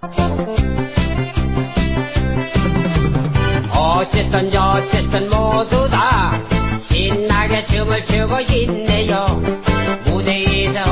어쨌든 모두 다 신나게 춤을 추고 있네요. 무대에서